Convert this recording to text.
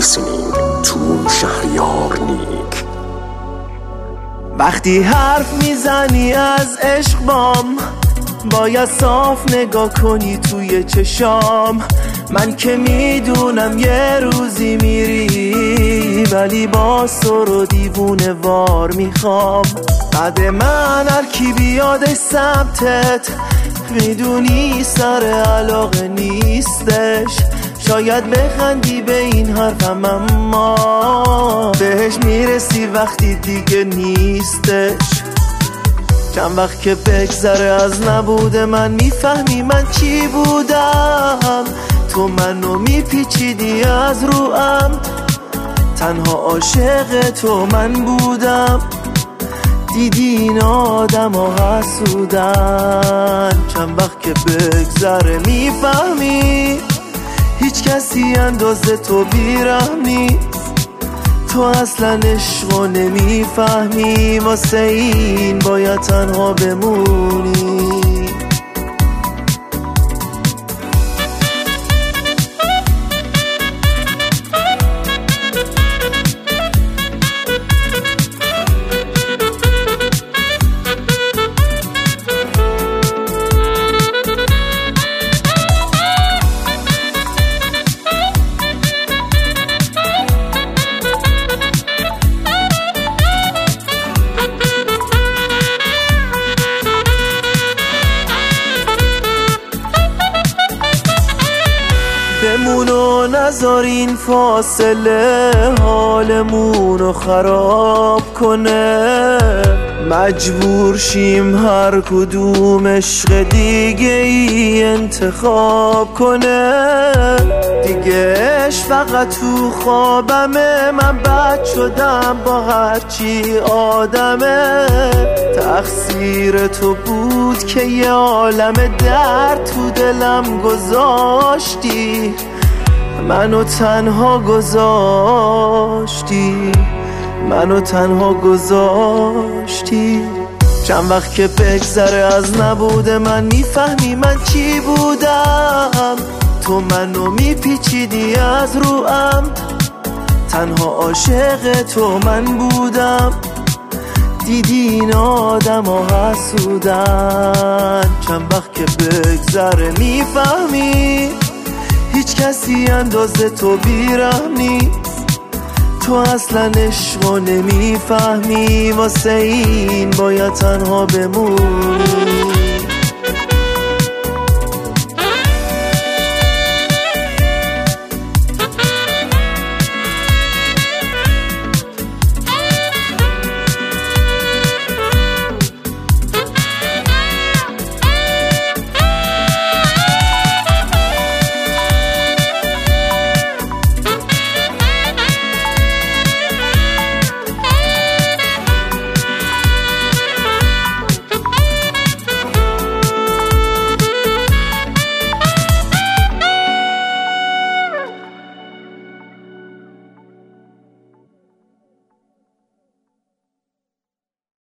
رسیدیم تو شهریار نیک. وقتی حرف میزنی از عشق بام، باید صاف نگاه کنی توی چشام. من که میدونم یه روزی میری، ولی باز تو رو دیوونه وار میخوام. بعد من هر کی بیادش سمتت، میدونی سر علاقه نیستش. شاید بخندی به این حرفم اما بهش میرسی وقتی دیگه نیستش. چند وقت که بگذره از نبود من، میفهمی من چی بودم. تو منو میپیچیدی از روام، تنها عاشق تو من بودم. دیدی این آدم ها حسودن. چند وقت که بگذره میفهمی هیچ کسی اندازه تو بیرحم نیست. تو اصلا عشقو نمیفهمی، واسه این باید تنها بمونی. بمون و نذار این فاصله حالمونو خراب کنه. مجبور شیم هر کدوم عشق دیگه ای انتخاب کنه. دیگه عشق فقط تو خوابمه، من بد شدم با هرچی آدمه. تقصیر تو بود که یه عالم درد تو دلم گذاشتی. منو تنها گذاشتی. چند وقت که بگذره از نبود من، میفهمی من چی بودم. تو منو میپیچیدی از روام، تنها عاشق تو من بودم. دیدی این آدم ها حسودن. چند وقت که بگذره میفهمی هیچ کسی اندازه تو بیرحم نیست. تو اصلا عشقو نمیفهمی، واسه این باید تنها بمونی.